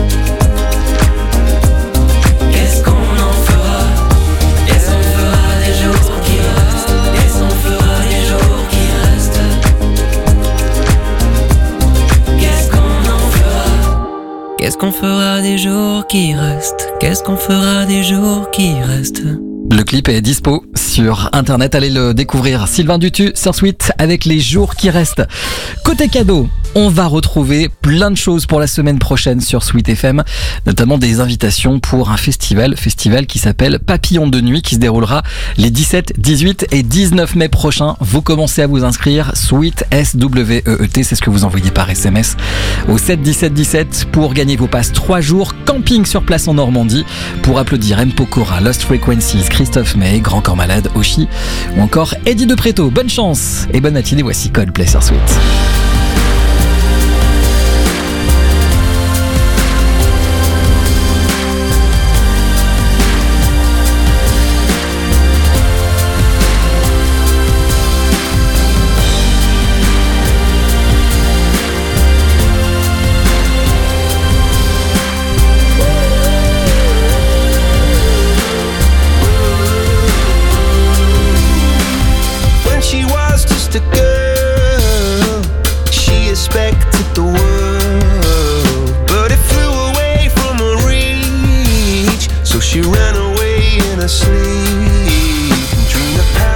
Qu'est-ce qu'on en fera? Qu'est-ce qu'on fera des jours qui restent? Qu'est-ce qu'on fera des jours qui restent? Qu'est-ce qu'on en fera? Qu'est-ce qu'on fera des jours qui restent? Qu'est-ce qu'on fera des jours qui restent? Le clip est dispo sur internet, allez le découvrir. Sylvain Dutu sur Sweet avec les jours qui restent. Côté cadeau, on va retrouver plein de choses pour la semaine prochaine sur Sweet F M, notamment des invitations pour un festival, festival qui s'appelle Papillon de Nuit, qui se déroulera les dix-sept, dix-huit et dix-neuf mai prochains. Vous commencez à vous inscrire, Sweet S W E E T, c'est ce que vous envoyez par S M S au sept dix-sept dix-sept pour gagner vos passes trois jours camping sur place en Normandie, pour applaudir M. Pokora, Lost Frequencies, Christophe May, Grand Corps Malade, Oshi ou encore Eddie De Preto. Bonne chance et bonne matinée, voici Coldplay sur Sweet.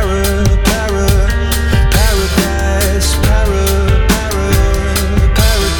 Paradise, para, para, paradise.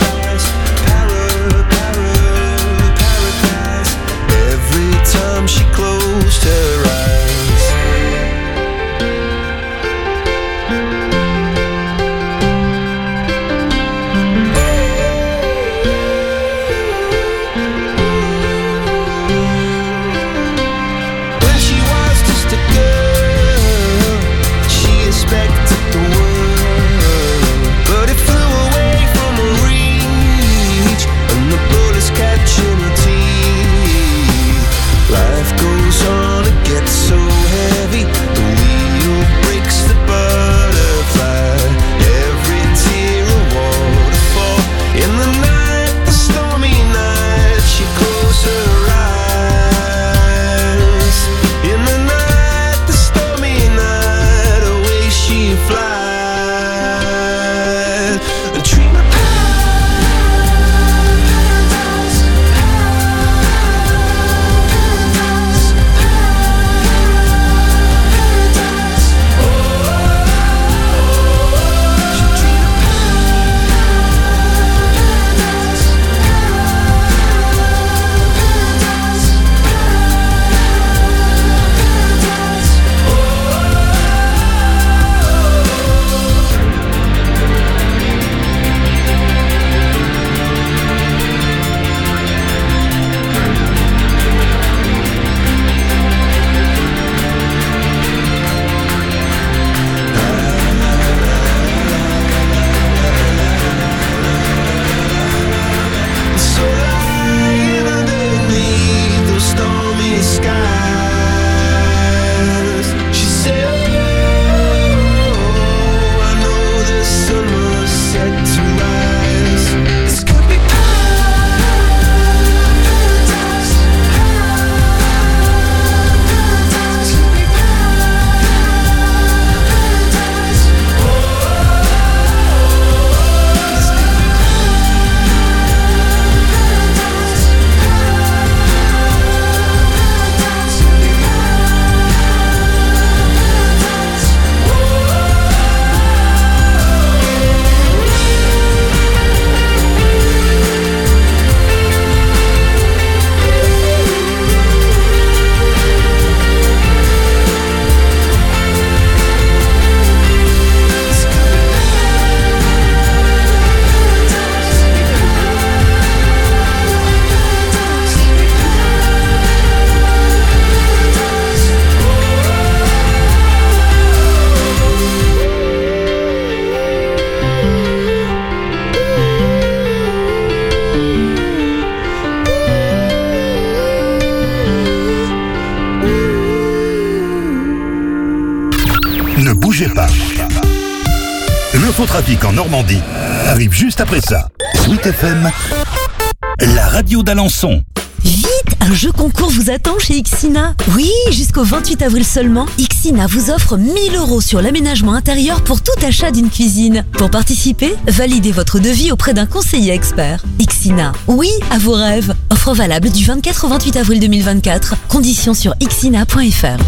bougez pas. L'infotrafic en Normandie arrive juste après ça. Sweet F M, la radio d'Alençon. Vite, un jeu concours vous attend chez Ixina. Oui, jusqu'au vingt-huit avril seulement, Ixina vous offre mille euros sur l'aménagement intérieur pour tout achat d'une cuisine. Pour participer, validez votre devis auprès d'un conseiller expert. Ixina, oui à vos rêves. Offre valable du vingt-quatre au vingt-huit avril deux mille vingt-quatre. Conditions sur ixina point f r.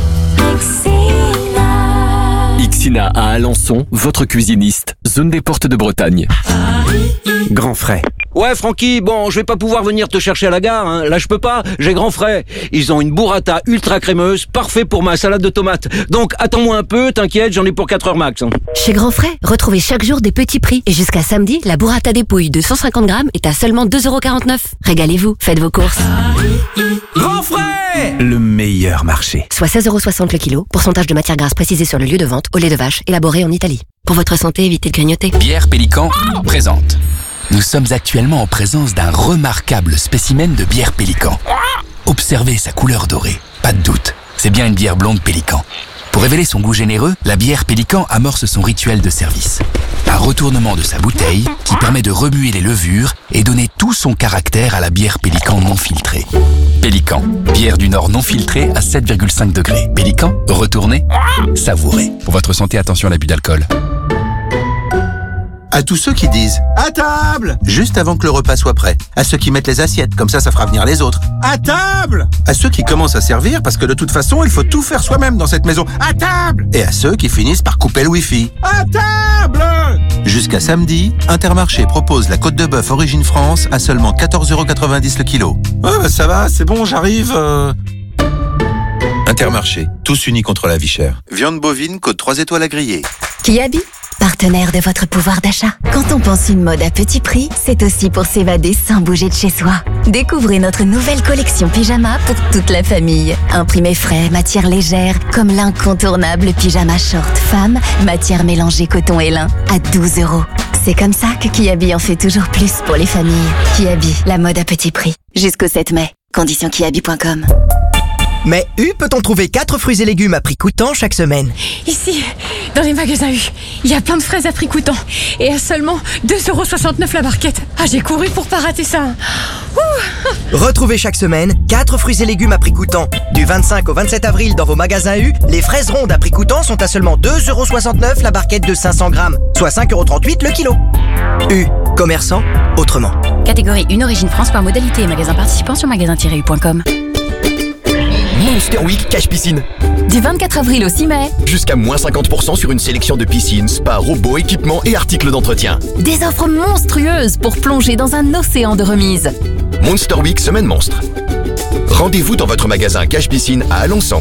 Ixina à Alençon, votre cuisiniste, zone des Portes de Bretagne. Grand frais. Ouais, Francky, bon, je vais pas pouvoir venir te chercher à la gare, hein. Là, je peux pas, j'ai Grand frais. Ils ont une burrata ultra crémeuse, parfait pour ma salade de tomates. Donc, attends-moi un peu, t'inquiète, j'en ai pour quatre heures max. Hein. Chez Grand frais, retrouvez chaque jour des petits prix. Et jusqu'à samedi, la burrata dépouille de cent cinquante grammes est à seulement deux euros quarante-neuf. Régalez-vous, faites vos courses. Grand frais! Le meilleur marché. Soit seize euros soixante le kilo, pourcentage de matière grasse précisé sur le lieu de vente, au lait de vache, élaboré en Italie. Pour votre santé, évitez de grignoter. Bière Pélican présente. Nous sommes actuellement en présence d'un remarquable spécimen de bière Pélican. Observez sa couleur dorée. Pas de doute, c'est bien une bière blonde Pélican. Pour révéler son goût généreux, la bière Pélican amorce son rituel de service. Un retournement de sa bouteille qui permet de remuer les levures et donner tout son caractère à la bière Pélican non filtrée. Pélican, bière du Nord non filtrée à sept virgule cinq degrés. Pélican, retournez, savourez. Pour votre santé, attention à l'abus d'alcool. À tous ceux qui disent « À table !» juste avant que le repas soit prêt. À ceux qui mettent les assiettes, comme ça, ça fera venir les autres. « À table !» À ceux qui commencent à servir, parce que de toute façon, il faut tout faire soi-même dans cette maison. « À table !» Et à ceux qui finissent par couper le wifi. « À table !» Jusqu'à samedi, Intermarché propose la côte de bœuf Origine France à seulement quatorze euros quatre-vingt-dix le kilo. Ouais, bah ça va, c'est bon, j'arrive. Euh... Intermarché, tous unis contre la vie chère. Viande bovine, côte trois étoiles à griller. Kiabi, partenaire de votre pouvoir d'achat. Quand on pense une mode à petit prix, c'est aussi pour s'évader sans bouger de chez soi. Découvrez notre nouvelle collection pyjama pour toute la famille. Imprimé frais, matière légère, comme l'incontournable pyjama short femme, matière mélangée coton et lin, à douze euros. C'est comme ça que Kiabi en fait toujours plus pour les familles. Kiabi, la mode à petit prix. Jusqu'au sept mai. Conditions kiabi point com. Mais U peut-on trouver quatre fruits et légumes à prix coûtant chaque semaine? Ici, dans les magasins U, il y a plein de fraises à prix coûtant. Et à seulement deux euros soixante-neuf la barquette. Ah, j'ai couru pour pas rater ça. Ouh. Retrouvez chaque semaine quatre fruits et légumes à prix coûtant. Du vingt-cinq au vingt-sept avril dans vos magasins U, les fraises rondes à prix coûtant sont à seulement deux euros soixante-neuf la barquette de cinq cents grammes, soit cinq euros trente-huit le kilo. U, commerçant autrement. Catégorie une Origine France par modalité et magasin participant sur magasin tiret u point com. Monster Week Cache Piscine. Du vingt-quatre avril au six mai. Jusqu'à moins cinquante pour cent sur une sélection de piscines, spas, robots, équipements et articles d'entretien. Des offres monstrueuses pour plonger dans un océan de remises. Monster Week Semaine Monstre. Rendez-vous dans votre magasin Cache Piscine à Alençon.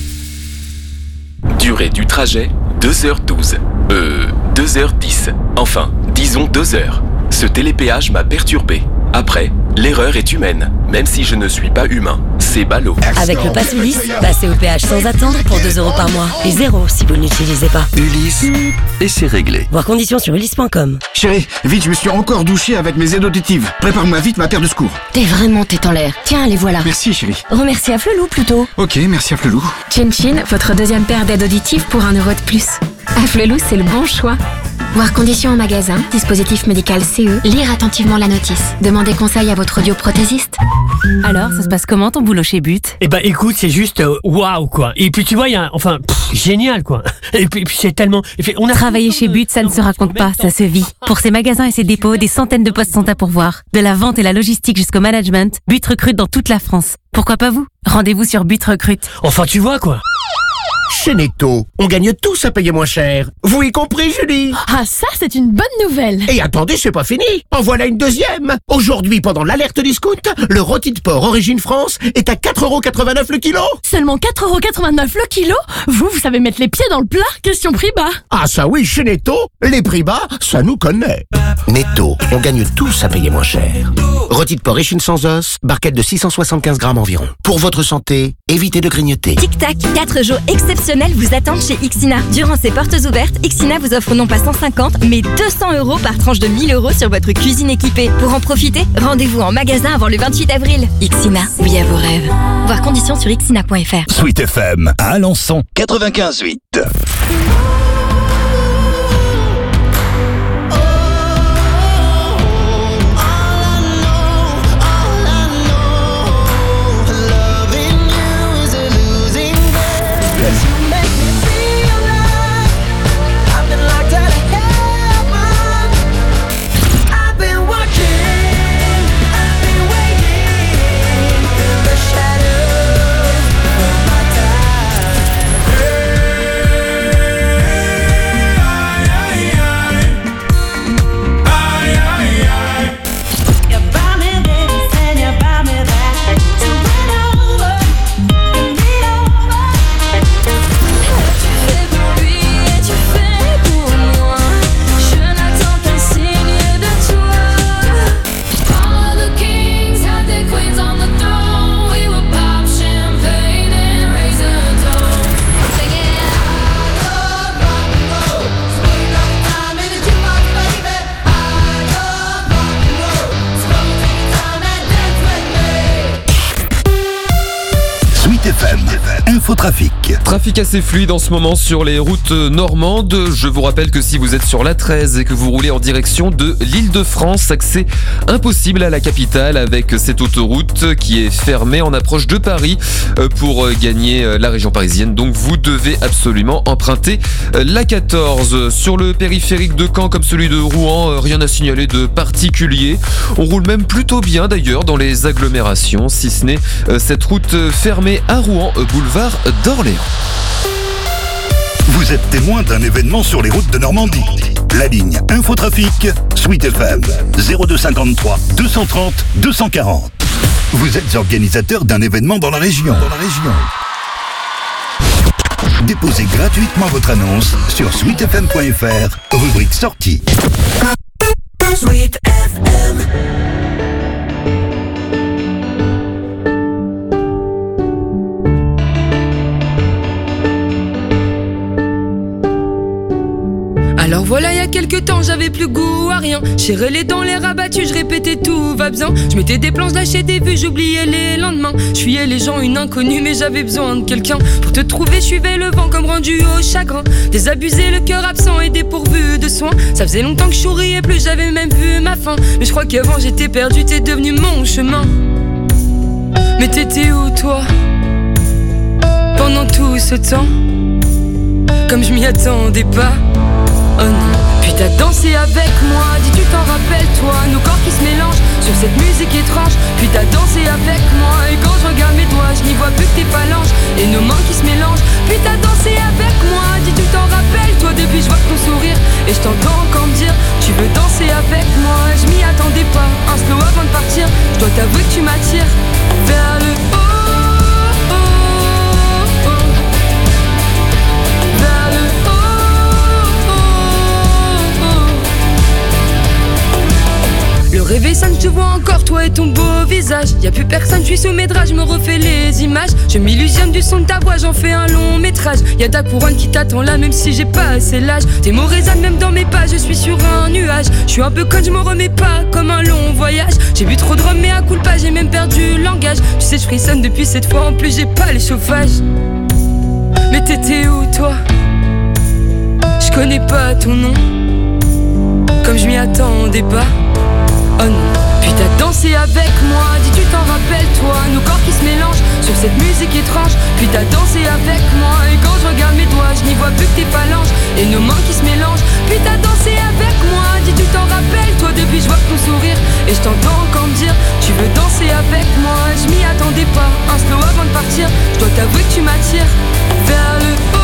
Durée du trajet, deux heures douze. Euh, deux heures dix. Enfin, disons deux heures. Ce télépéage m'a perturbé. Après, l'erreur est humaine, même si je ne suis pas humain. C'est ballot. Avec le pass Ulysse, passez au péage sans attendre pour deux euros par mois. Et zéro si vous ne l'utilisez pas. Ulysse, et c'est réglé. Voir conditions sur ulysse point com. Chérie, vite, je me suis encore douché avec mes aides auditives. Prépare-moi vite ma paire de secours. T'es vraiment tête en l'air. Tiens, les voilà. Merci, chérie. Remercie à Flelou plutôt. Ok, merci à Flelou. Chin Chin, votre deuxième paire d'aides auditives pour un euro de plus. À Flelou, c'est le bon choix. Voir conditions en magasin, dispositif médical C E, lire attentivement la notice. Demandez conseil à votre audioprothésiste. Alors, ça se passe comment ton boulot chez But? Eh ben écoute, c'est juste waouh wow, quoi. Et puis tu vois, il y a enfin pff, génial quoi. Et puis, et puis c'est tellement et puis, on a travaillé chez But, ça ne se raconte pas, ça se vit. Pour ses magasins et ses dépôts, des centaines de postes sont à pourvoir. De la vente et la logistique jusqu'au management, But recrute dans toute la France. Pourquoi pas vous? Rendez-vous sur But recrute. Enfin, tu vois quoi. Chez Netto, on gagne tous à payer moins cher. Vous y compris, Julie? Ah, ça, c'est une bonne nouvelle. Et attendez, c'est pas fini. En voilà une deuxième. Aujourd'hui, pendant l'alerte discount, le rôti de porc Origine France est à quatre euros quatre-vingt-neuf le kilo. Seulement quatre euros quatre-vingt-neuf le kilo? Vous, vous savez mettre les pieds dans le plat? Question prix bas. Ah ça oui, chez Netto, les prix bas, ça nous connaît. Netto, on gagne tous à payer moins cher. Rôti de porc échine sans os, barquette de six cent soixante-quinze grammes environ. Pour votre santé, évitez de grignoter. Tic Tac, quatre jours exceptionnels vous attendent chez Ixina. Durant ses portes ouvertes, Ixina vous offre non pas cent cinquante, mais deux cents euros par tranche de mille euros sur votre cuisine équipée. Pour en profiter, rendez-vous en magasin avant le vingt-huit avril. Ixina, oui à vos rêves. Voir conditions sur ixina point f r. Sweet F M, à Alençon, quatre-vingt-quinze huit. Infotrafic. Trafic assez fluide en ce moment sur les routes normandes. Je vous rappelle que si vous êtes sur l'A treize et que vous roulez en direction de l'Île-de-France, accès impossible à la capitale avec cette autoroute qui est fermée en approche de Paris pour gagner la région parisienne. Donc vous devez absolument emprunter l'A quatorze. Sur le périphérique de Caen comme celui de Rouen, rien à signaler de particulier. On roule même plutôt bien d'ailleurs dans les agglomérations, si ce n'est cette route fermée à Rouen, boulevard d'Orléans. Vous êtes témoin d'un événement sur les routes de Normandie. La ligne Infotrafic, Sweet F M, zéro deux cinquante-trois deux cent trente deux cent quarante. Vous êtes organisateur d'un événement dans la région. Dans la région. Déposez gratuitement votre annonce sur sweet f m point f r, rubrique sortie. Sweet F M. Alors voilà, il y a quelques temps, j'avais plus goût à rien. J'ai les dents, les rabattus, je répétais tout va bien. Je mettais des planches, lâchais des vues, j'oubliais les lendemains. Je fuyais les gens, une inconnue, mais j'avais besoin de quelqu'un. Pour te trouver, je suivais le vent comme rendu au chagrin. Désabusé, le cœur absent et dépourvu de soins. Ça faisait longtemps que je souriais plus, j'avais même vu ma fin. Mais je crois qu'avant j'étais perdu, t'es devenu mon chemin. Mais t'étais où toi pendant tout ce temps? Comme je m'y attendais pas. Oh non. Puis t'as dansé avec moi, dis tu t'en rappelles toi, nos corps qui se mélangent sur cette musique étrange. Puis t'as dansé avec moi, et quand je regarde mes doigts, je n'y vois plus que tes phalanges et nos mains qui se mélangent. Puis t'as dansé avec moi, dis tu t'en rappelles toi, depuis je vois ton sourire et je t'entends encore me dire tu veux danser avec moi. Je m'y attendais pas, un slow avant de partir. Je dois t'avouer que tu m'attires vers le haut. Le réveil sonne, je te vois encore, toi et ton beau visage. Y'a plus personne, je suis sous mes draps, je me refais les images. Je m'illusionne du son de ta voix, j'en fais un long métrage. Y'a ta couronne qui t'attend là, même si j'ai pas assez l'âge. Tes mots résonnent même dans mes pas, je suis sur un nuage. Je suis un peu conne, je m'en remets pas, comme un long voyage. J'ai bu trop de rhum, mais à coup pas, j'ai même perdu le langage. Tu sais, je frissonne depuis cette fois, en plus j'ai pas les chauffages. Mais t'étais où toi? Je connais pas ton nom, comme je m'y attendais pas. Oh non. Puis t'as dansé avec moi, dis tu t'en rappelles toi, nos corps qui se mélangent sur cette musique étrange. Puis t'as dansé avec moi, et quand je regarde mes doigts, je n'y vois plus que tes phalanges et nos mains qui se mélangent. Puis t'as dansé avec moi, dis tu t'en rappelles toi, depuis je vois ton sourire et je t'entends encore me dire tu veux danser avec moi. Je m'y attendais pas, un slow avant de partir. Je dois t'avouer que tu m'attires vers le haut.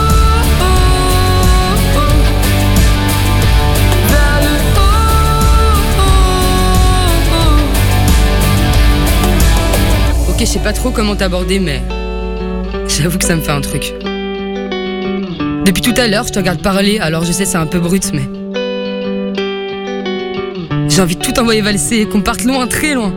Je sais pas trop comment t'aborder, mais j'avoue que ça me fait un truc. Depuis tout à l'heure, je te regarde parler, alors je sais c'est un peu brut, mais j'ai envie de tout envoyer valser et qu'on parte loin, très loin.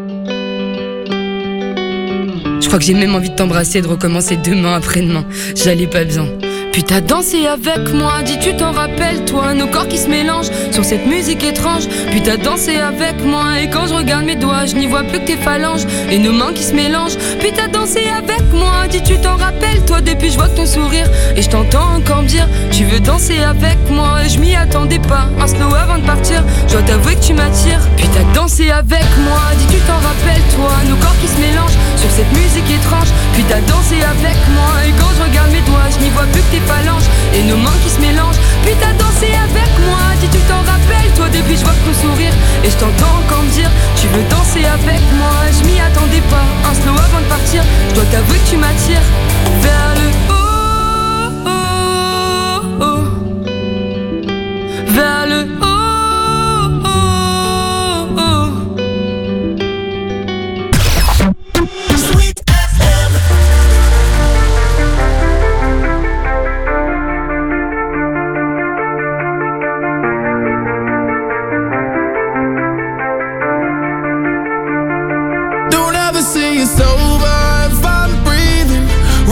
Je crois que j'ai même envie de t'embrasser et de recommencer demain après-demain. J'allais pas bien. Puis t'as dansé avec moi, dis tu t'en rappelles toi, nos corps qui se mélangent sur cette musique étrange. Puis t'as dansé avec moi, et quand je regarde mes doigts, je n'y vois plus que tes phalanges et nos mains qui se mélangent. Puis t'as dansé avec moi, dis tu t'en rappelles toi, depuis je vois ton sourire et je t'entends encore me dire tu veux danser avec moi. Et je m'y attendais pas, un slow avant de partir. Je dois t'avouer que tu m'attires. Puis t'as dansé avec moi, dis tu t'en rappelles toi, nos corps qui se mélangent sur cette musique étrange. Puis t'as dansé avec moi, et quand je regarde mes doigts, je n'y vois plus que tes phalanges et nos mains qui se mélangent. Puis t'as dansé avec moi, dis tu t'en rappelles toi, depuis je vois ton sourire et je t'entends encore me dire tu veux danser avec moi. Je m'y attendais pas, un slow avant de partir. Je dois t'avouer que tu m'attires vers le haut, oh, oh, vers le haut. It's over if I'm breathing.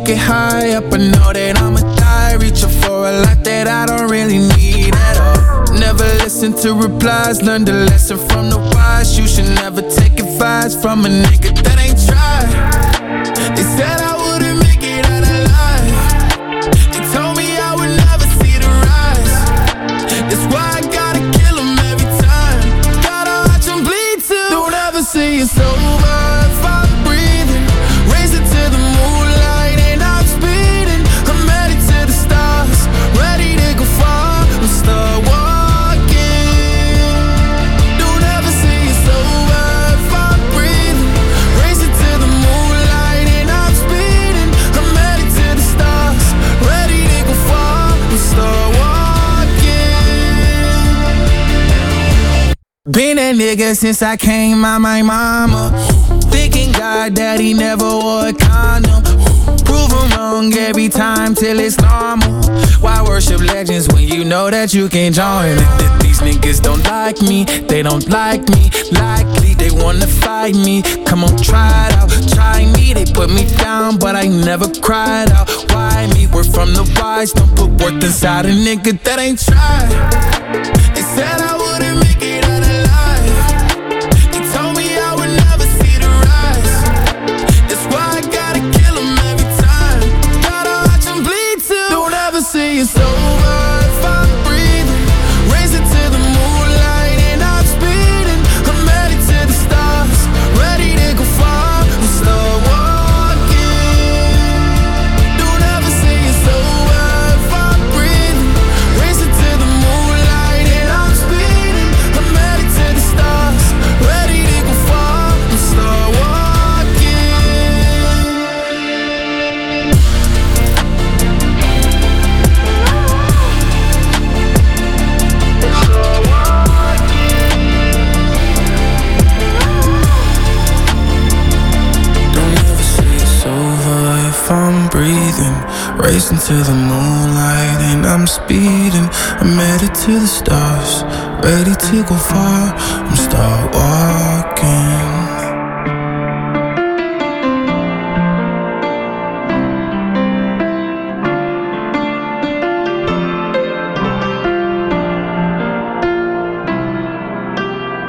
get high up, I know that I'ma die. Reaching for a lot that I don't really need at all. Never listen to replies, learn the lesson from the wise. You should never take advice from a nigga that ain't tried. They said I wouldn't make it out alive. They told me I would never see the rise. That's why I gotta kill them every time. Gotta watch them bleed too. Don't ever say it's over if I'm breathing. Raise it to the moonlight and I'm speeding. I'm headed to the stars, ready to go far and start walking. Don't ever say it's over if I'm breathing. Raise it to the moonlight and I'm speeding. I'm headed to the stars, ready to go far and start walking. Been that nigga since I came out my mama. Thinking God that he never wore a condom. Prove him wrong every time till it's normal. Why worship legends when you know that you can't join it? These niggas don't like me, they don't like me. Likely they wanna fight me. Come on, try it out, try me. They put me down, but I never cried out. Why me? We're from the wise. Don't put worth inside a nigga that ain't tried. They said I wouldn't make it out alive. They told me I would never see the rise. That's why I gotta kill them every time. Gotta watch them bleed too. Don't ever say it's over if I'm breathing. Raise it to the moonlight and I'm speeding. I'm headed to the stars, ready to go far and start walking. Don't ever say it's over if I'm breathing. Raise it to the moonlight and I'm speeding. I'm headed to the stars, ready to go far and start walking. Don't ever say it's over if I'm breathing. Racing to the moonlight and I'm speeding. I'm headed to the stars, ready to go far. I'm start